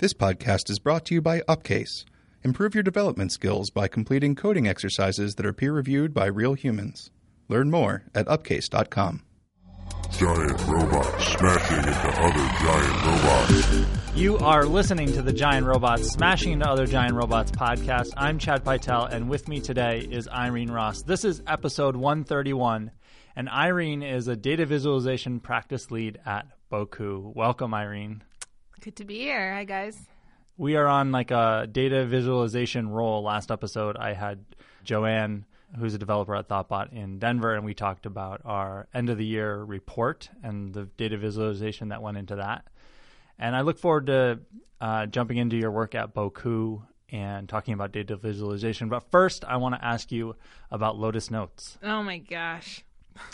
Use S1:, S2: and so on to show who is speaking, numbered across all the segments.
S1: This podcast is brought to you by Upcase. Improve your development skills by completing coding exercises that are peer-reviewed by real humans. Learn more at upcase.com.
S2: Giant robots smashing into other giant robots.
S3: You are listening to the Giant Robots Smashing into Other Giant Robots podcast. I'm Chad Pytel, and with me today is Irene Ross. This is episode 131, and Irene is a data visualization practice lead at Boku. Welcome, Irene.
S4: Good to be here. Hi, guys.
S3: We are on like a data visualization roll. Last episode, I had Joanne, who's a developer at Thoughtbot in Denver, and we talked about our end-of-the-year report and the data visualization that went into that. And I look forward to jumping into your work at Boku and talking about data visualization. But first, I want to ask you about Lotus Notes.
S4: Oh, my gosh.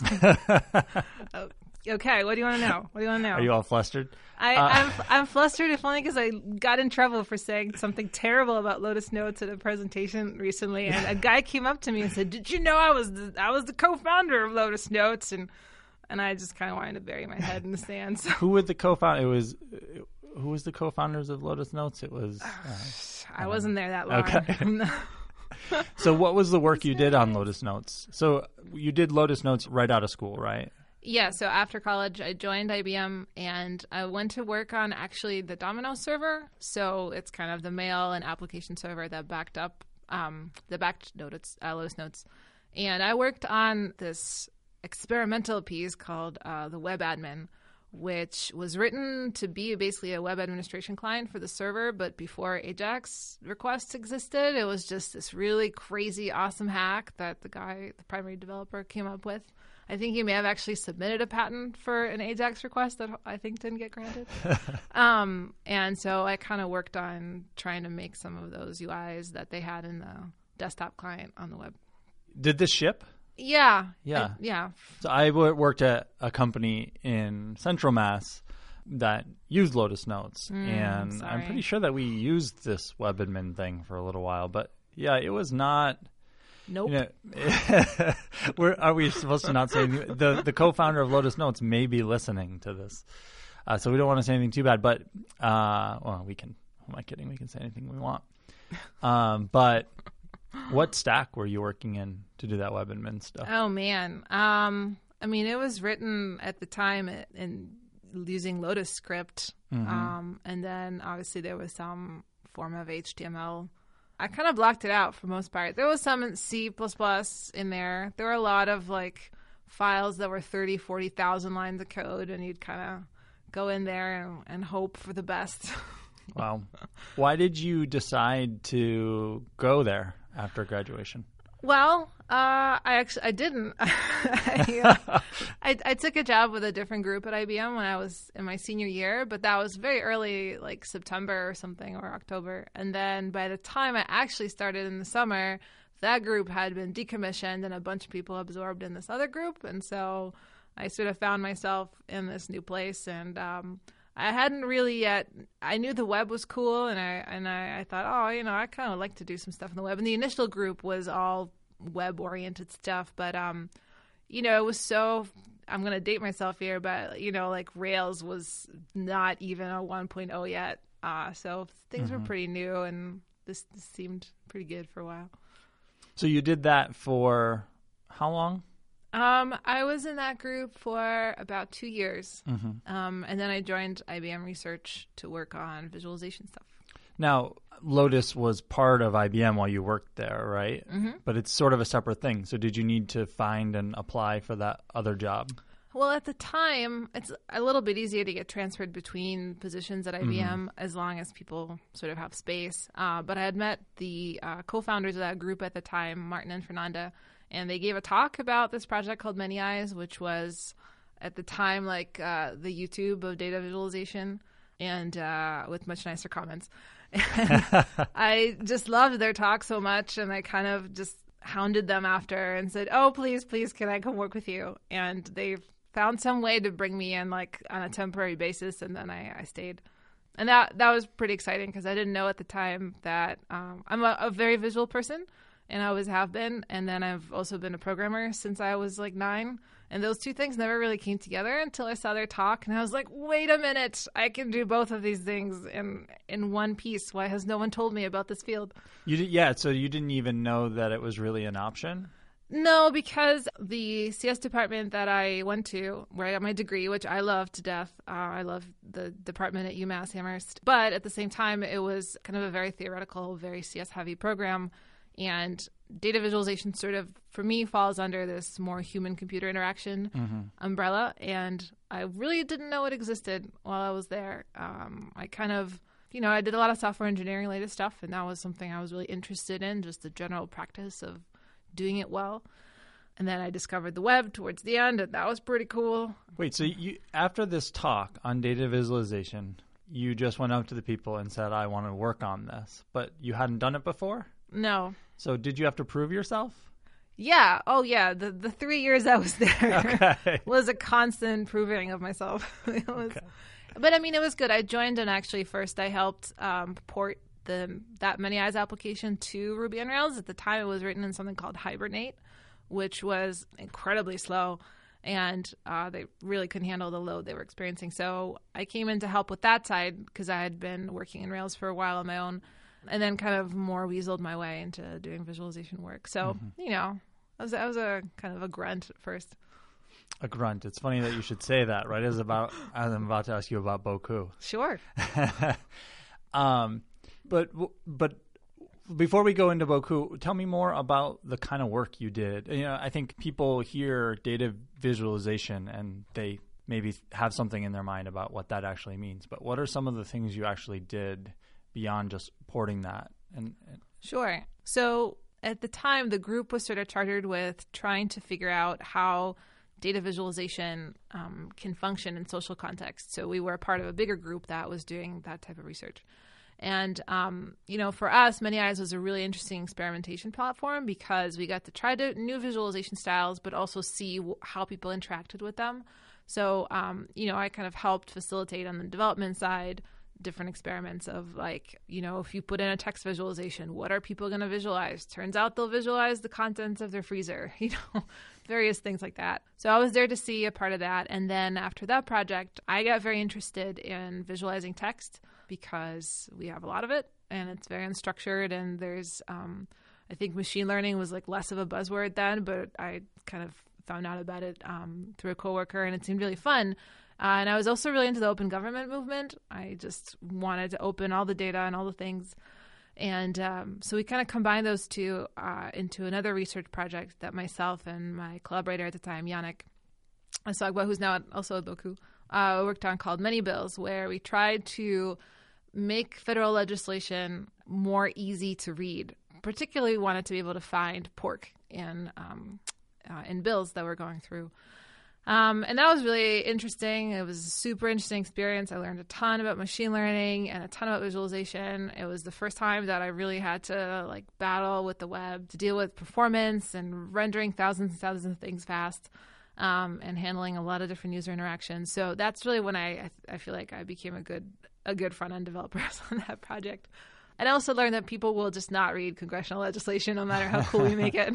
S4: Okay, what do you want to know?
S3: Are you all flustered?
S4: I'm flustered, if only because I got in trouble for saying something terrible about Lotus Notes at a presentation recently, and a guy came up to me and said, "Did you know I was the co-founder of Lotus Notes?" And I just kind of wanted to bury my head in the sand. So.
S3: Who was the co-founder? Who was the co-founders of Lotus Notes? It was.
S4: I wasn't there that long.
S3: Okay. So, what was the work you did on Lotus Notes? So, you did Lotus Notes right out of school, right?
S4: Yeah, so after college, I joined IBM, and I went to work on actually the Domino's server. So it's kind of the mail and application server that backed Lotus Notes. And I worked on this experimental piece called the Web Admin, which was written to be basically a web administration client for the server. But before AJAX requests existed, it was just this really crazy, awesome hack that the primary developer, came up with. I think he may have actually submitted a patent for an AJAX request that I think didn't get granted. And so I kind of worked on trying to make some of those UIs that they had in the desktop client on the web.
S3: Did this ship?
S4: Yeah.
S3: Yeah. So I worked at a company in Central Mass that used Lotus Notes. And
S4: sorry.
S3: I'm pretty sure that we used this web admin thing for a little while. But yeah, it was not...
S4: Nope.
S3: Are we supposed to not say the co-founder of Lotus Notes may be listening to this, so we don't want to say anything too bad. But we can. Who am I kidding? We can say anything we want. But what stack were you working in to do that web admin stuff?
S4: Oh man, I mean, it was written at the time in using Lotus Script, and then obviously there was some form of HTML. I kind of blocked it out for the most part. There was some in C++ in there. There were a lot of like files that were 30, 40,000 lines of code, and you'd kind of go in there and hope for the best.
S3: Wow. Why did you decide to go there after graduation?
S4: Well, I didn't. I took a job with a different group at IBM when I was in my senior year, but that was very early, like September or something, or October. And then by the time I actually started in the summer, that group had been decommissioned and a bunch of people absorbed in this other group. And so I sort of found myself in this new place, and I hadn't really yet. I knew the web was cool, and I thought, I kind of like to do some stuff in the web. And the initial group was all web-oriented stuff, but it was so. I'm going to date myself here, but like Rails was not even a 1.0 yet, so things were pretty new, and this seemed pretty good for a while.
S3: So you did that for how long?
S4: I was in that group for about 2 years, and then I joined IBM Research to work on visualization stuff.
S3: Now, Lotus was part of IBM while you worked there, right?
S4: Mm-hmm.
S3: But it's sort of a separate thing. So did you need to find and apply for that other job?
S4: Well, at the time, it's a little bit easier to get transferred between positions at IBM as long as people sort of have space. But I had met the co-founders of that group at the time, Martin and Fernanda, and they gave a talk about this project called Many Eyes, which was at the time like the YouTube of data visualization, and with much nicer comments. And I just loved their talk so much, and I kind of just hounded them after and said, "Oh, please, can I come work with you?" And they found some way to bring me in like on a temporary basis, and then I stayed. And that was pretty exciting because I didn't know at the time that I'm a very visual person, and I always have been. And then I've also been a programmer since I was like 9. And those two things never really came together until I saw their talk. And I was like, wait a minute, I can do both of these things in one piece. Why has no one told me about this field?
S3: So you didn't even know that it was really an option?
S4: No, because the CS department that I went to, where I got my degree, which I love to death, I love the department at UMass Amherst. But at the same time, it was kind of a very theoretical, very CS-heavy program. And data visualization sort of, for me, falls under this more human-computer interaction umbrella. And I really didn't know it existed while I was there. I kind of, I did a lot of software engineering-related stuff, and that was something I was really interested in, just the general practice of doing it well. And then I discovered the web towards the end, and that was pretty cool.
S3: Wait, so you, after this talk on data visualization, you just went up to the people and said, I want to work on this, but you hadn't done it before?
S4: No.
S3: So did you have to prove yourself?
S4: Yeah. Oh, yeah. The 3 years I was there was a constant proving of myself. But, I mean, it was good. I joined, and actually first I helped port that Many Eyes application to Ruby on Rails. At the time, it was written in something called Hibernate, which was incredibly slow, and they really couldn't handle the load they were experiencing. So I came in to help with that side because I had been working in Rails for a while on my own, and then kind of more weaseled my way into doing visualization work. So, I was a kind of a grunt at first.
S3: A grunt. It's funny that you should say that, right? As I'm about to ask you about Boku.
S4: Sure.
S3: But before we go into Boku, tell me more about the kind of work you did. I think people hear data visualization and they maybe have something in their mind about what that actually means. But what are some of the things you actually did beyond just porting that?
S4: Sure. So at the time, the group was sort of chartered with trying to figure out how data visualization can function in social context. So we were a part of a bigger group that was doing that type of research. And, for us, Many Eyes was a really interesting experimentation platform because we got to try new visualization styles, but also see how people interacted with them. So, I kind of helped facilitate on the development side different experiments of if you put in a text visualization, what are people going to visualize? Turns out they'll visualize the contents of their freezer, various things like that. So I was there to see a part of that. And then after that project, I got very interested in visualizing text because we have a lot of it and it's very unstructured. And there's, I think machine learning was less of a buzzword then, but I kind of found out about it through a coworker and it seemed really fun. And I was also really into the open government movement. I just wanted to open all the data and all the things. And so we kind of combined those two into another research project that myself and my collaborator at the time, Yannick Asagba, who's now also at Boku, worked on, called Many Bills, where we tried to make federal legislation more easy to read. Particularly wanted to be able to find pork in bills that we're going through. And that was really interesting. It was a super interesting experience. I learned a ton about machine learning and a ton about visualization. It was the first time that I really had to battle with the web to deal with performance and rendering thousands and thousands of things fast, and handling a lot of different user interactions. So that's really when I feel like I became a good front-end developer on that project. And I also learned that people will just not read congressional legislation no matter how cool we make it.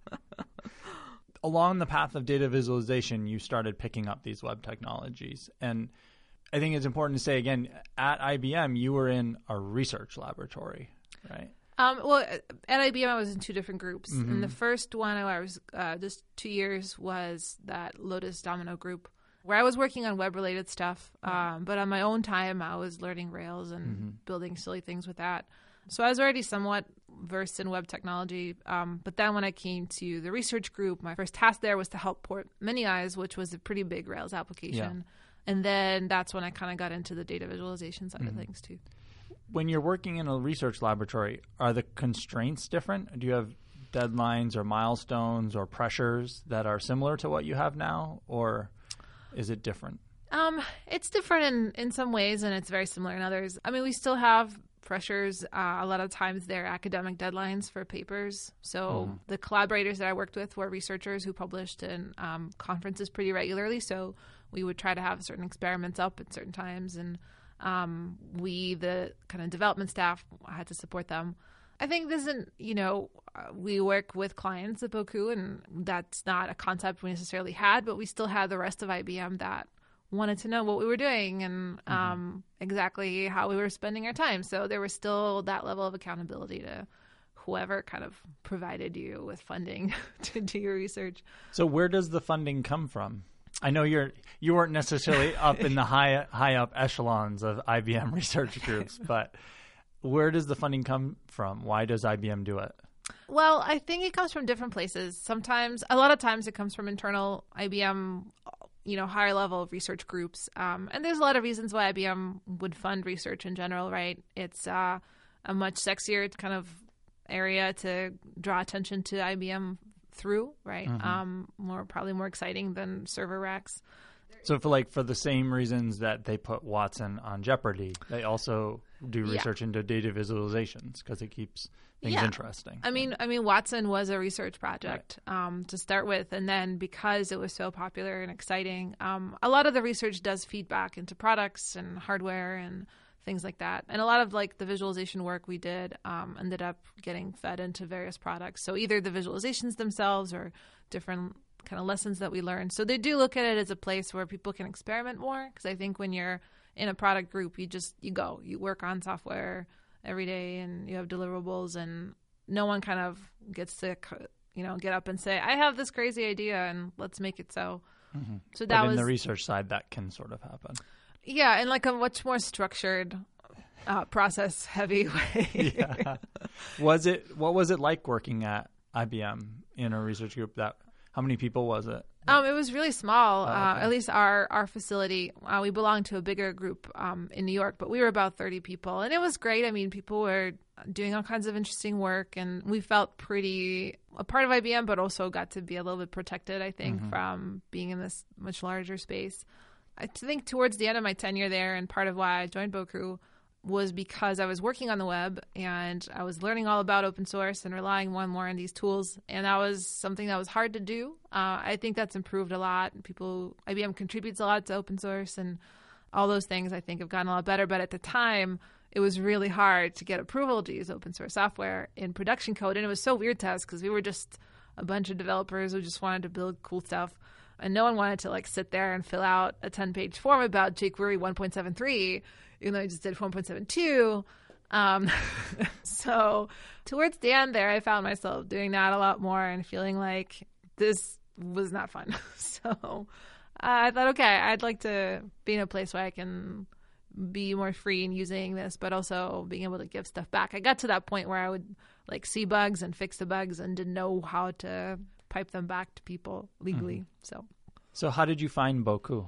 S3: Along the path of data visualization, you started picking up these web technologies. And I think it's important to say, again, at IBM, you were in a research laboratory, right?
S4: Well, at IBM, I was in two different groups. And the first one I was just 2 years was that Lotus Domino group, where I was working on web-related stuff. But on my own time, I was learning Rails and building silly things with that. So I was already somewhat versed in web technology. But then when I came to the research group, my first task there was to help port Many Eyes, which was a pretty big Rails application. Yeah. And then that's when I kind of got into the data visualization side of things too.
S3: When you're working in a research laboratory, are the constraints different? Do you have deadlines or milestones or pressures that are similar to what you have now, or is it different?
S4: It's different in some ways, and it's very similar in others. I mean, we still have pressures. A lot of times they're academic deadlines for papers. So the collaborators that I worked with were researchers who published in conferences pretty regularly. So we would try to have certain experiments up at certain times, and we, the kind of development staff, had to support them. I think this isn't, we work with clients at Boku, and that's not a concept we necessarily had, but we still had the rest of IBM that wanted to know what we were doing and exactly how we were spending our time. So there was still that level of accountability to whoever kind of provided you with funding to do your research.
S3: So where does the funding come from? I know you weren't necessarily up in the high up echelons of IBM research groups, but where does the funding come from? Why does IBM do it?
S4: Well, I think it comes from different places. A lot of times it comes from internal IBM, higher level research groups. And there's a lot of reasons why IBM would fund research in general, right? It's a much sexier kind of area to draw attention to IBM through, right? Probably more exciting than server racks.
S3: So for the same reasons that they put Watson on Jeopardy, they also do research into data visualizations because it keeps things interesting.
S4: I mean, Watson was a research project to start with, and then because it was so popular and exciting, a lot of the research does feed back into products and hardware and things like that. And a lot of the visualization work we did ended up getting fed into various products. So either the visualizations themselves or different kind of lessons that we learned. So they do look at it as a place where people can experiment more, because I think when you're in a product group, you work on software every day and you have deliverables, and no one kind of gets to get up and say, I have this crazy idea and let's make it so. So that
S3: but in
S4: was
S3: the research side, that can sort of happen.
S4: Yeah, in a much more structured, process heavy way.
S3: Yeah. What was it like working at IBM in a research group? How many people was it?
S4: It was really small.
S3: Okay.
S4: At least our facility. We belonged to a bigger group in New York, but we were about 30 people, and it was great. I mean, people were doing all kinds of interesting work, and we felt pretty a part of IBM, but also got to be a little bit protected, I think, from being in this much larger space. I think towards the end of my tenure there, and part of why I joined Boku was because I was working on the web and I was learning all about open source and relying more and more on these tools. And that was something that was hard to do. I think that's improved a lot. IBM contributes a lot to open source, and all those things I think have gotten a lot better. But at the time, it was really hard to get approval to use open source software in production code. And it was so weird to us because we were just a bunch of developers who just wanted to build cool stuff. And no one wanted to sit there and fill out a 10-page form about jQuery 1.73, even though I just did 1.72. So towards the end there, I found myself doing that a lot more and feeling like this was not fun. So I thought, okay, I'd like to be in a place where I can be more free in using this, but also being able to give stuff back. I got to that point where I would see bugs and fix the bugs and didn't know how to pipe them back to people legally.
S3: So how did you find Boku?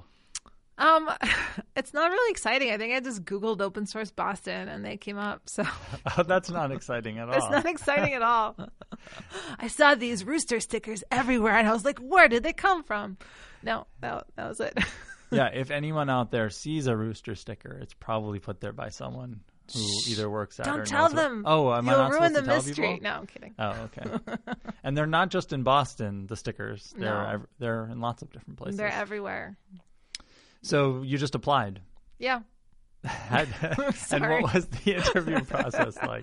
S4: It's not really exciting. I think I just Googled open source Boston and they came up. So
S3: that's not exciting at all.
S4: It's not exciting at all. I saw these rooster stickers everywhere and I was like, where did they come from? No, that was it.
S3: Yeah, if anyone out there sees a rooster sticker, it's probably put there by someone who either works at
S4: Don't
S3: or
S4: tell
S3: knows
S4: them.
S3: Oh, am I not
S4: You'll ruin
S3: supposed
S4: the
S3: to tell
S4: mystery.
S3: people?
S4: No, I'm kidding.
S3: Oh, okay. And they're not just in Boston, the stickers.
S4: No.
S3: They're in lots of different places.
S4: They're everywhere.
S3: So you just applied.
S4: Yeah.
S3: And what was the interview process like?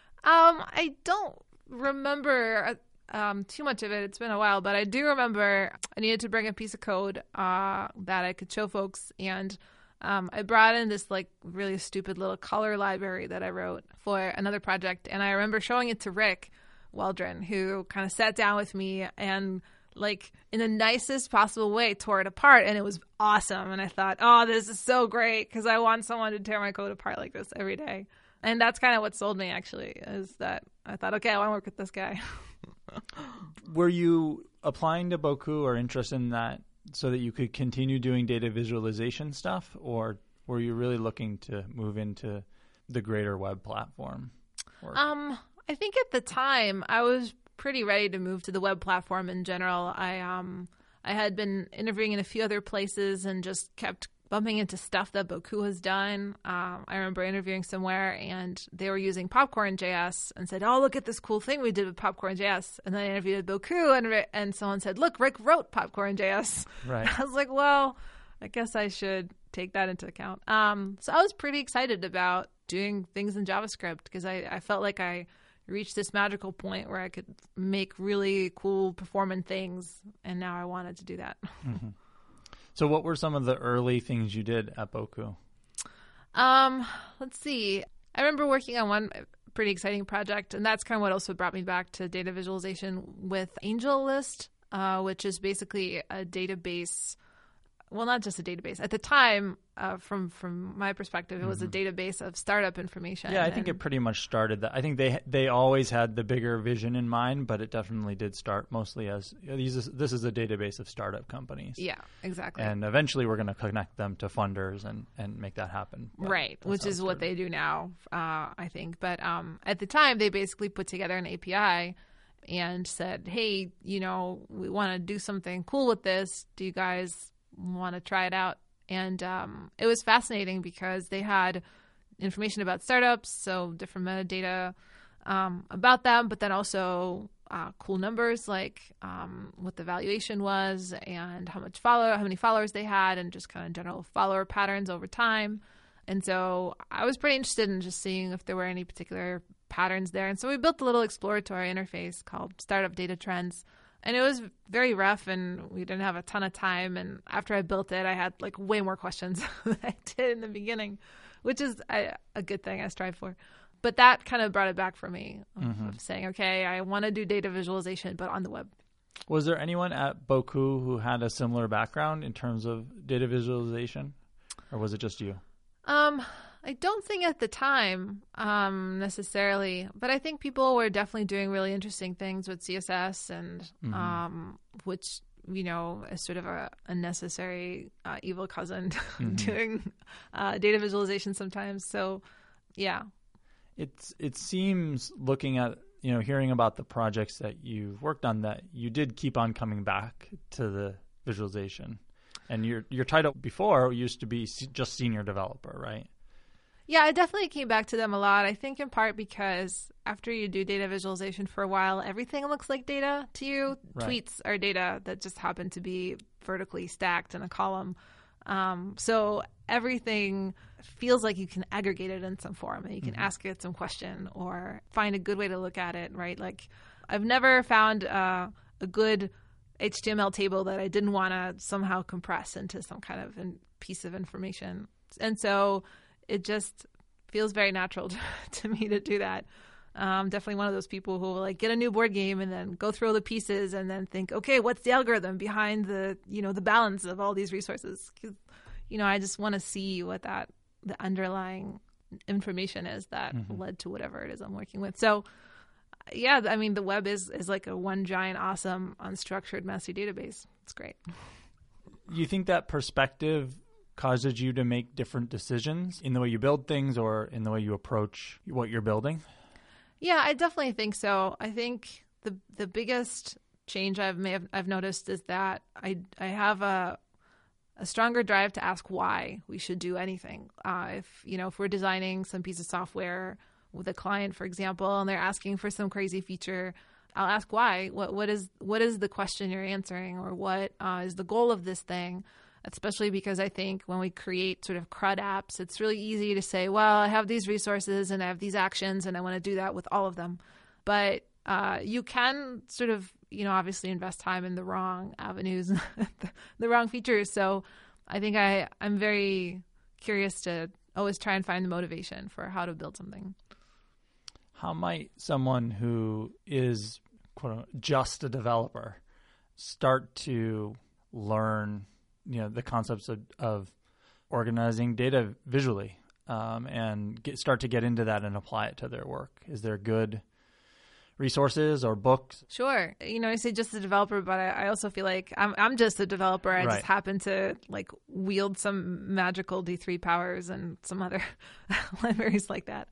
S4: I don't remember too much of it. It's been a while, but I do remember I needed to bring a piece of code that I could show folks, and I brought in this really stupid little color library that I wrote for another project, and I remember showing it to Rick Waldron, who kind of sat down with me and in the nicest possible way tore it apart, and it was awesome. And I thought, oh, this is so great, because I want someone to tear my code apart like this every day. And that's kind of what sold me, actually, is that I thought, okay, I want to work with this guy.
S3: Were you applying to Boku or interested in that so that you could continue doing data visualization stuff, or were you really looking to move into the greater web platform work?
S4: I think at the time I was pretty ready to move to the web platform in general. I had been interviewing in a few other places and just kept bumping into stuff that Boku has done. I remember interviewing somewhere and they were using Popcorn.js and said, oh, look at this cool thing we did with Popcorn.js. And then I interviewed Boku and someone said, look, Rick wrote Popcorn.js.
S3: Right.
S4: I was like, well, I guess I should take that into account. So I was pretty excited about doing things in JavaScript because I felt like I reached this magical point where I could make really cool performant things, and now I wanted to do that.
S3: Mm-hmm. So what were some of the early things you did at Boku?
S4: Let's see. I remember working on one pretty exciting project, and that's kind of what also brought me back to data visualization with AngelList, which is basically a database. Well, not just a database. At the time, from my perspective, it was a database of startup information.
S3: Yeah, I think it pretty much started that. I think they always had the bigger vision in mind, but it definitely did start mostly as this is a database of startup companies.
S4: Yeah, exactly.
S3: And eventually we're going to connect them to funders and make that happen. But
S4: right, which is what they do now, I think. But at the time, they basically put together an API and said, hey, we want to do something cool with this. Do you guys want to try it out? And it was fascinating because they had information about startups, so different metadata about them, but then also cool numbers like what the valuation was and how many followers they had, and just kind of general follower patterns over time. And so I was pretty interested in just seeing if there were any particular patterns there. And so we built a little exploratory interface called Startup Data Trends. And it was very rough, and we didn't have a ton of time. And after I built it, I had like way more questions than I did in the beginning, which is a good thing I strive for. But that kind of brought it back for me of saying, okay, I want to do data visualization, but on the web.
S3: Was there anyone at Boku who had a similar background in terms of data visualization, or was it just you?
S4: I don't think at the time necessarily, but I think people were definitely doing really interesting things with CSS and which, is sort of a necessary evil cousin doing data visualization sometimes. So, yeah.
S3: It seems, looking at, hearing about the projects that you've worked on, that you did keep on coming back to the visualization. And your title before used to be just senior developer, right?
S4: Yeah, I definitely came back to them a lot. I think in part because after you do data visualization for a while, everything looks like data to you. Right. Tweets are data that just happen to be vertically stacked in a column. So everything feels like you can aggregate it in some form, and you can ask it some question or find a good way to look at it, right? Like I've never found a good HTML table that I didn't want to somehow compress into some kind of piece of information. And so it just feels very natural to me to do that. Definitely one of those people who will get a new board game and then go through all the pieces and then think, okay, what's the algorithm behind the balance of all these resources? 'Cause, I just want to see what the underlying information is that led to whatever it is I'm working with. So, yeah, I mean, the web is like a one giant, awesome, unstructured, messy database. It's great.
S3: You think that perspective causes you to make different decisions in the way you build things or in the way you approach what you're building?
S4: Yeah, I definitely think so. I think the biggest change I've noticed is that I have a stronger drive to ask why we should do anything. If we're designing some piece of software with a client, for example, and they're asking for some crazy feature, I'll ask why. What is the question you're answering, or what is the goal of this thing? Especially because I think when we create sort of CRUD apps, it's really easy to say, well, I have these resources and I have these actions and I want to do that with all of them. But you can sort of, obviously invest time in the wrong avenues, the wrong features. So I think I'm very curious to always try and find the motivation for how to build something.
S3: How might someone who is, quote unquote, just a developer start to learn the concepts of organizing data visually and start to get into that and apply it to their work? Is there good resources or books?
S4: Sure. I say just a developer, but I also feel like I'm just a developer. I just happen to wield some magical D3 powers and some other libraries like that.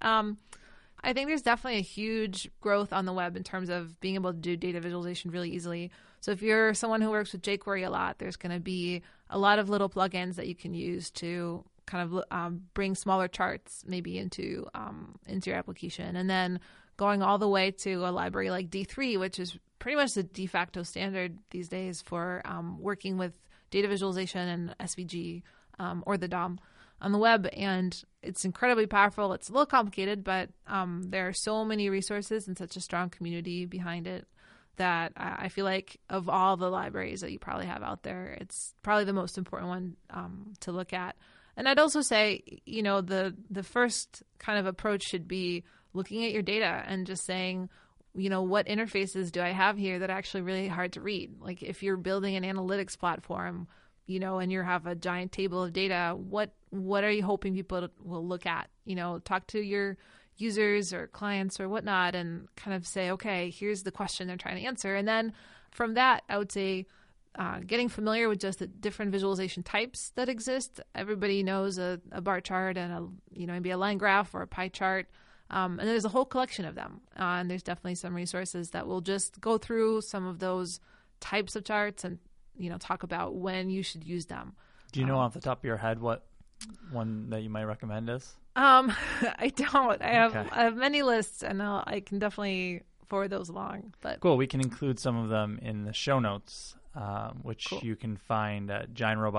S4: I think there's definitely a huge growth on the web in terms of being able to do data visualization really easily. So if you're someone who works with jQuery a lot, there's going to be a lot of little plugins that you can use to kind of bring smaller charts maybe into your application. And then going all the way to a library like D3, which is pretty much the de facto standard these days for working with data visualization and SVG or the DOM. on the web, and it's incredibly powerful. It's a little complicated, but there are so many resources and such a strong community behind it that I feel like of all the libraries that you probably have out there, it's probably the most important one to look at. And I'd also say, the first kind of approach should be looking at your data and just saying, what interfaces do I have here that are actually really hard to read? Like if you're building an analytics platform, and you have a giant table of data, what are you hoping people will look at? Talk to your users or clients or whatnot and kind of say, okay, here's the question they're trying to answer. And then from that, I would say getting familiar with just the different visualization types that exist. Everybody knows a bar chart and maybe a line graph or a pie chart. And there's a whole collection of them. And there's definitely some resources that will just go through some of those types of charts and talk about when you should use them.
S3: Do you know off the top of your head what one that you might recommend is?
S4: I don't. I have many lists, and I can definitely forward those along. But
S3: cool. We can include some of them in the show notes, which you can find at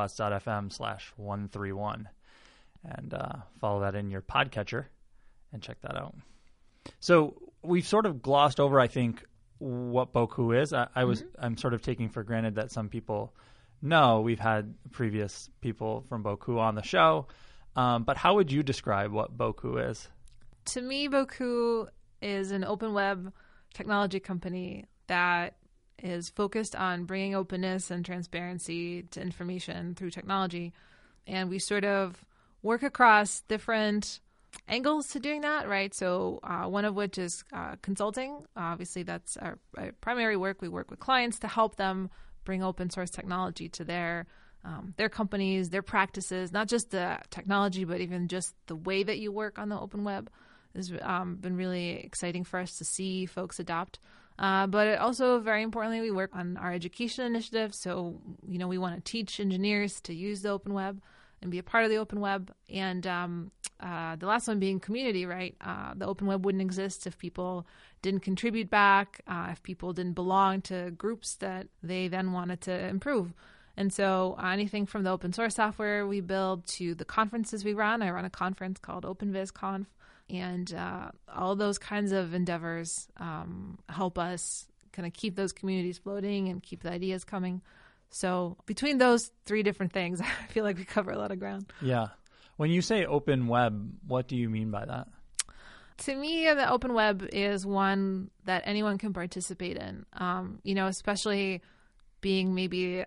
S3: giantrobots.fm/131, and follow that in your podcatcher and check that out. So we've sort of glossed over, I think, what Boku is. I'm sort of taking for granted that some people know. We've had previous people from Boku on the show, but how would you describe what Boku is?
S4: To me, Boku is an open web technology company that is focused on bringing openness and transparency to information through technology, and we sort of work across different angles to doing that, right? So one of which is consulting. Obviously, that's our primary work. We work with clients to help them bring open source technology to their companies, their practices, not just the technology, but even just the way that you work on the open web. Has been really exciting for us to see folks adopt. But it also, very importantly, we work on our education initiative. So, we want to teach engineers to use the open web and be a part of the open web. And the last one being community, right? The open web wouldn't exist if people didn't contribute back, if people didn't belong to groups that they then wanted to improve. And so anything from the open source software we build to the conferences we run. I run a conference called OpenVisConf. And all those kinds of endeavors help us kind of keep those communities floating and keep the ideas coming. So between those three different things, I feel like we cover a lot of ground. Yeah.
S3: When you say open web, what do you mean by that?
S4: To me, the open web is one that anyone can participate in, especially being maybe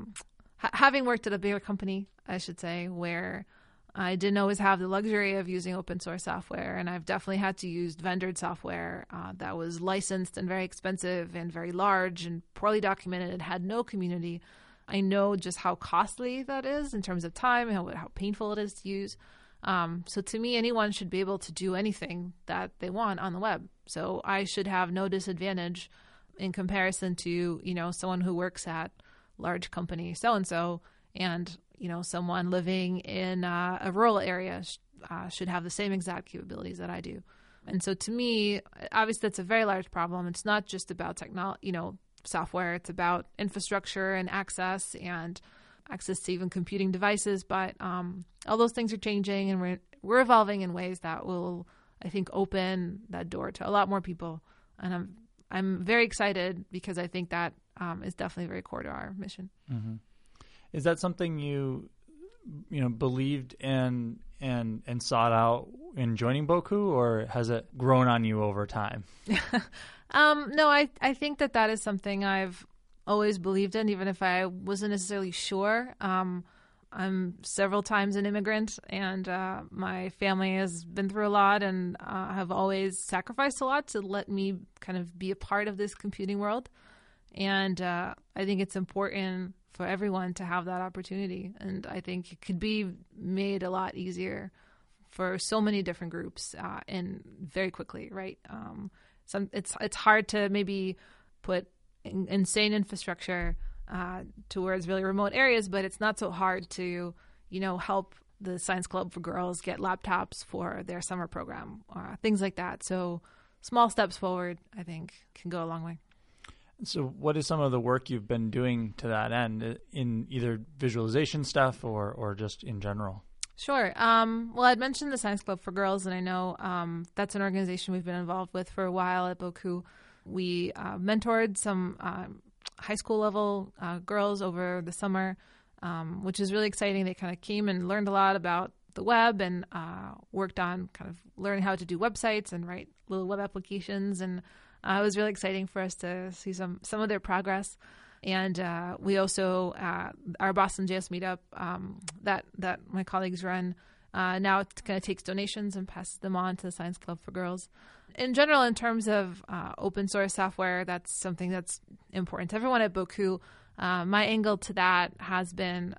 S4: having worked at a bigger company, I should say, where I didn't always have the luxury of using open source software, and I've definitely had to use vendored software that was licensed and very expensive and very large and poorly documented and had no community. I know just how costly that is in terms of time and how painful it is to use. So to me, anyone should be able to do anything that they want on the web. So I should have no disadvantage in comparison to, someone who works at large company so-and-so and someone living in a rural area should have the same exact capabilities that I do. And so to me, obviously, that's a very large problem. It's not just about software. It's about infrastructure and access to even computing devices. But all those things are changing, and we're evolving in ways that will, I think, open that door to a lot more people. And I'm very excited because I think that is definitely very core to our mission.
S3: Mm-hmm. Is that something you believed in and sought out in joining Boku, or has it grown on you over time?
S4: No, I think that is something I've always believed in, even if I wasn't necessarily sure. I'm several times an immigrant, and my family has been through a lot and have always sacrificed a lot to let me kind of be a part of this computing world. And I think it's important for everyone to have that opportunity. And I think it could be made a lot easier for so many different groups and very quickly, right? It's hard to maybe put insane infrastructure towards really remote areas, but it's not so hard to, help the Science Club for girls get laptops for their summer program, things like that. So small steps forward, I think, can go a long way.
S3: So what is some of the work you've been doing to that end in either visualization stuff or just in general?
S4: Sure. Well, I'd mentioned the Science Club for Girls, and I know that's an organization we've been involved with for a while at Boku. We mentored some high school level girls over the summer, which is really exciting. They kind of came and learned a lot about the web and worked on kind of learning how to do websites and write little web applications. And it was really exciting for us to see some of their progress. And we also, our Boston JS meetup that my colleagues run, now it kind of takes donations and passes them on to the Science Club for Girls. In general, in terms of open source software, that's something that's important to everyone at Boku. My angle to that has been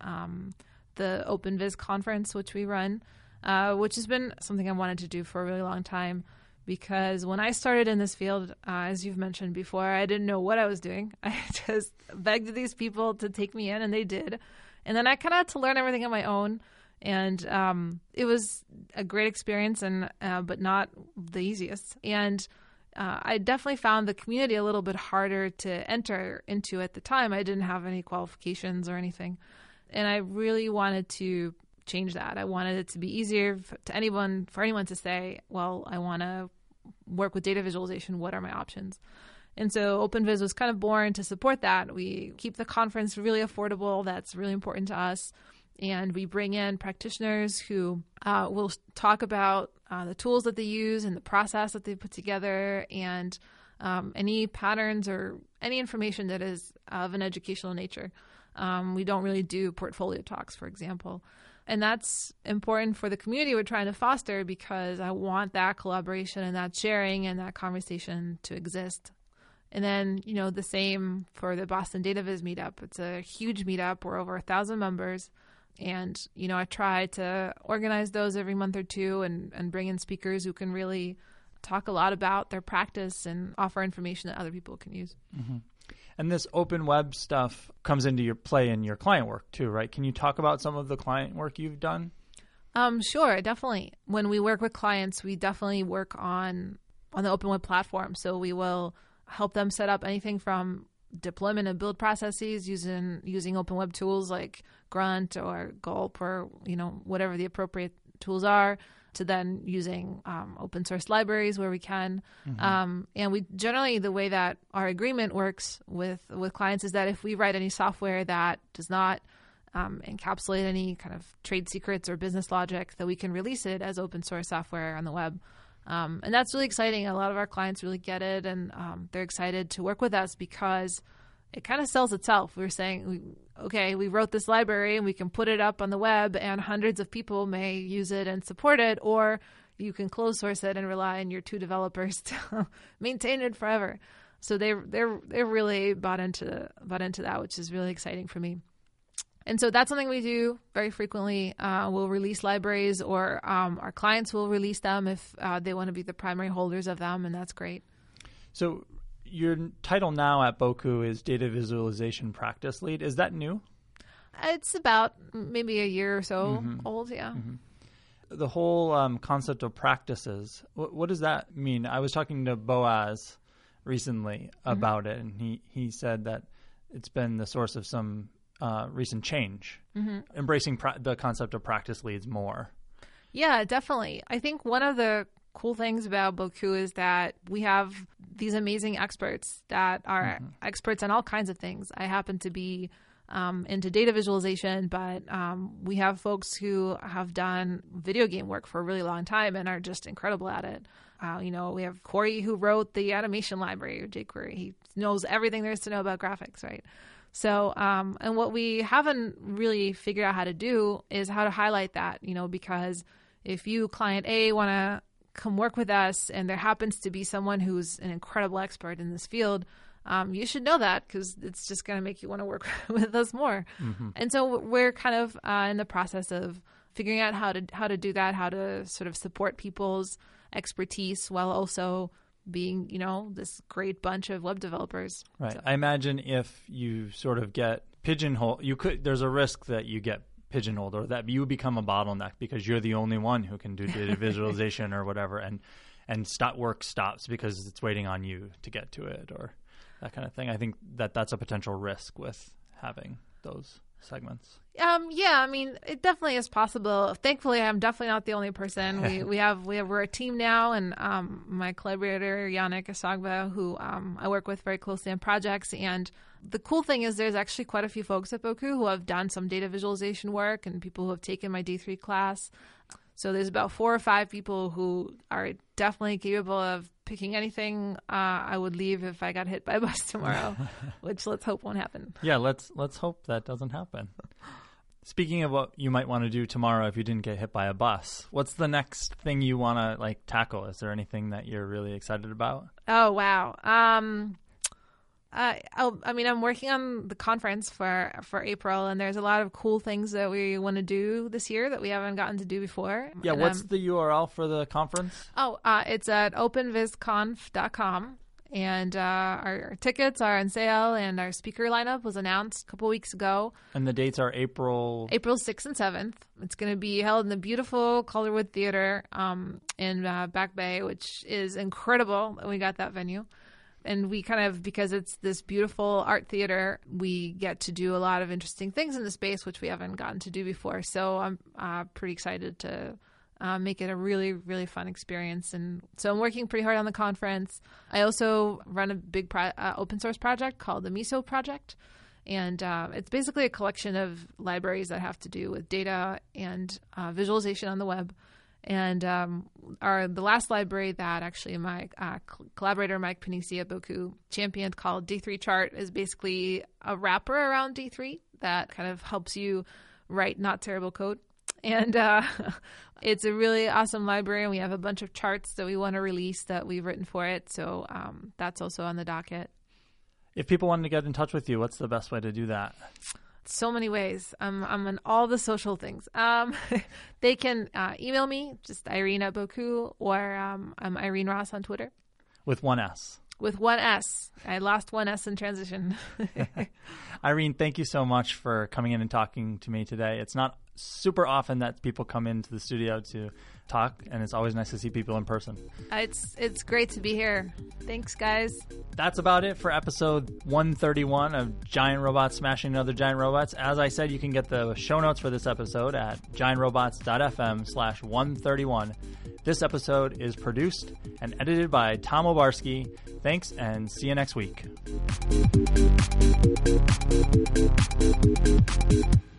S4: the OpenViz conference, which we run, which has been something I wanted to do for a really long time. Because when I started in this field, as you've mentioned before, I didn't know what I was doing. I just begged these people to take me in, and they did. And then I kind of had to learn everything on my own. And it was a great experience, and but not the easiest. And I definitely found the community a little bit harder to enter into at the time. I didn't have any qualifications or anything. And I really wanted to change that. I wanted it to be easier for anyone to say, well, I want to work with data visualization. What are my options? And so OpenViz was kind of born to support that. We keep the conference really affordable. That's really important to us. And we bring in practitioners who will talk about the tools that they use and the process that they put together, and any patterns or any information that is of an educational nature. We don't really do portfolio talks, for example. And that's important for the community we're trying to foster, because I want that collaboration and that sharing and that conversation to exist. And then, the same for the Boston Data Viz meetup. It's a huge meetup. We're over 1,000 members. And, I try to organize those every month or two and bring in speakers who can really talk a lot about their practice and offer information that other people can use.
S3: Mm-hmm. And this open web stuff comes into your play in your client work too, right? Can you talk about some of the client work you've done?
S4: Sure, definitely. When we work with clients, we definitely work on the open web platform. So we will help them set up anything from deployment and build processes using open web tools like Grunt or Gulp or whatever the appropriate tools are, to then using open source libraries where we can. Mm-hmm. And we generally, the way that our agreement works with clients is that if we write any software that does not encapsulate any kind of trade secrets or business logic, that we can release it as open source software on the web. And that's really exciting. A lot of our clients really get it, and they're excited to work with us because it kind of sells itself. We're saying, we wrote this library and we can put it up on the web and hundreds of people may use it and support it, or you can close source it and rely on your 2 developers to maintain it forever. So they're really bought into that, which is really exciting for me. And so that's something we do very frequently. We'll release libraries, or our clients will release them if they want to be the primary holders of them, and that's great. So
S3: your title now at Boku is Data Visualization Practice Lead. Is that new?
S4: It's about maybe a year or so old, yeah.
S3: Mm-hmm. The whole concept of practices, what does that mean? I was talking to Boaz recently about it, and he said that it's been the source of some recent change, embracing the concept of practice leads more.
S4: Yeah, definitely. I think one of the cool things about Boku is that we have these amazing experts that are experts on all kinds of things. I happen to be into data visualization, but we have folks who have done video game work for a really long time and are just incredible at it. We have Corey, who wrote the animation library, jQuery. He knows everything there is to know about graphics, right? So, and what we haven't really figured out how to do is how to highlight that, because if you, client A, want to come work with us and there happens to be someone who's an incredible expert in this field, you should know that, because it's just going to make you want to work with us more. Mm-hmm. And so we're kind of in the process of figuring out how to do that, how to sort of support people's expertise while also being, this great bunch of web developers.
S3: Right. So. I imagine if you sort of get pigeonholed, there's a risk that you get pigeonholed, or that you become a bottleneck because you're the only one who can do data visualization or whatever, and work stops because it's waiting on you to get to it, or that kind of thing. I think that's a potential risk with having those. segments?
S4: Yeah, I mean, it definitely is possible. Thankfully, I'm definitely not the only person. We're a team now, and my collaborator Yannick Asagba, who I work with very closely on projects. And the cool thing is, there's actually quite a few folks at Boku who have done some data visualization work, and people who have taken my D3 class. So there's about 4 or 5 people who are definitely capable of picking anything I would leave if I got hit by a bus tomorrow, which let's hope won't happen.
S3: Yeah, let's hope that doesn't happen. Speaking of what you might want to do tomorrow if you didn't get hit by a bus, what's the next thing you want to tackle? Is there anything that you're really excited about?
S4: Oh, wow. I'm working on the conference for April, and there's a lot of cool things that we want to do this year that we haven't gotten to do before.
S3: Yeah,
S4: and,
S3: what's the URL for the conference?
S4: It's at openvizconf.com. And our tickets are on sale, and our speaker lineup was announced a couple weeks ago.
S3: And the dates are April
S4: 6th and 7th. It's going to be held in the beautiful Calderwood Theater in Back Bay, which is incredible that we got that venue. And we because it's this beautiful art theater, we get to do a lot of interesting things in the space, which we haven't gotten to do before. So I'm pretty excited to make it a really, really fun experience. And so I'm working pretty hard on the conference. I also run a big open source project called the MISO Project. And it's basically a collection of libraries that have to do with data and visualization on the web. And the last library that actually my collaborator Mike Panisi at Boku championed, called D3 Chart, is basically a wrapper around D3 that kind of helps you write not terrible code. And it's a really awesome library, and we have a bunch of charts that we want to release that we've written for it. So that's also on the docket.
S3: If people wanted to get in touch with you, what's the best way to do that?
S4: So many ways. I'm on all the social things. They can email me, just Irene at Boku, or I'm Irene Ross on Twitter.
S3: With one S.
S4: With one S. I lost one S in transition.
S3: Irene, thank you so much for coming in and talking to me today. It's not super often that people come into the studio to talk, and it's always nice to see people in person.
S4: It's great to be here. Thanks, guys.
S3: That's about it for episode 131 of Giant Robots Smashing Other Giant Robots. As I said, you can get the show notes for this episode at giantrobots.fm/131. This episode is produced and edited by Tom Obarski. Thanks, and see you next week.